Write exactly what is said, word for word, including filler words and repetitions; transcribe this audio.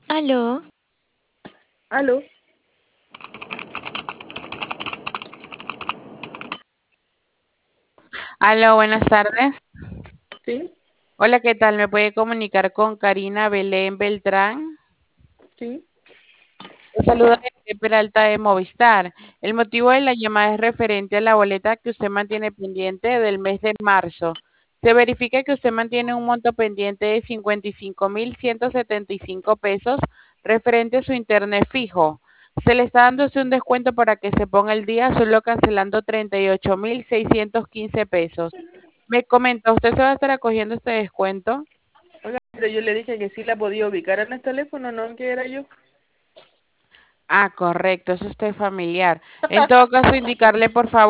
Aló, Aló, Aló, buenas tardes. sí, Hola, ¿qué tal? ¿Me puede comunicar con Karina Belén Beltrán? sí. Le saluda de Peralta de Movistar. El motivo de la llamada es referente a la boleta que usted mantiene pendiente del mes de marzo. Se verifica que usted mantiene un monto pendiente de cincuenta y cinco mil ciento setenta y cinco pesos referente a su internet fijo. Se le está dando usted un descuento para que se ponga el día, solo cancelando treinta y ocho mil seiscientos quince pesos. Me comenta, ¿usted se va a estar acogiendo este descuento? Oiga, pero yo le dije que sí la podía ubicar en el teléfono, no en que era yo. Ah, correcto, es usted familiar. En todo caso, indicarle por favor